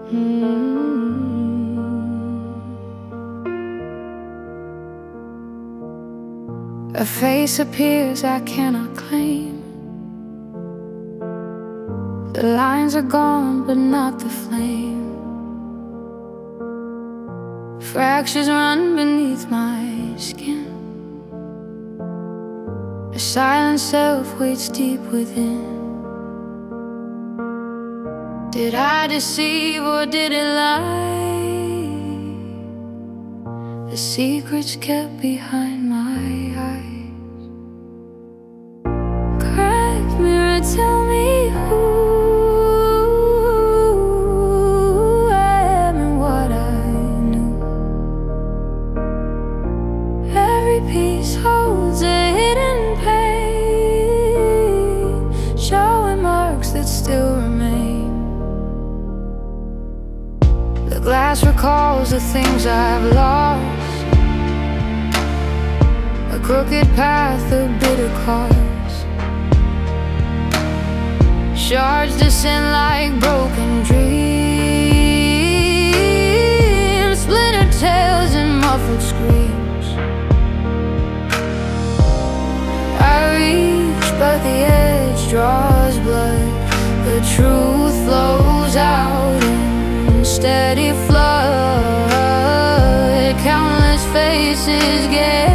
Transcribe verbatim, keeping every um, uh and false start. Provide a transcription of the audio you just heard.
A face appears I cannot claim. The lines are gone, but not the flame. Fractures run beneath my skin. A silent self waits deep within. Did I deceive or did it lie? The secrets kept behind my eyes. Cracked mirror, tell me who I am and what I knew. Every piece holds a hidden pain, showing marks that still remain. The glass recalls the things I've lost. A crooked path of bitter cost. Shards descend like broken dreams, splintered tales and muffled screams. I reach, but the edge draws blood. The truth flows out in steady flood. Countless faces get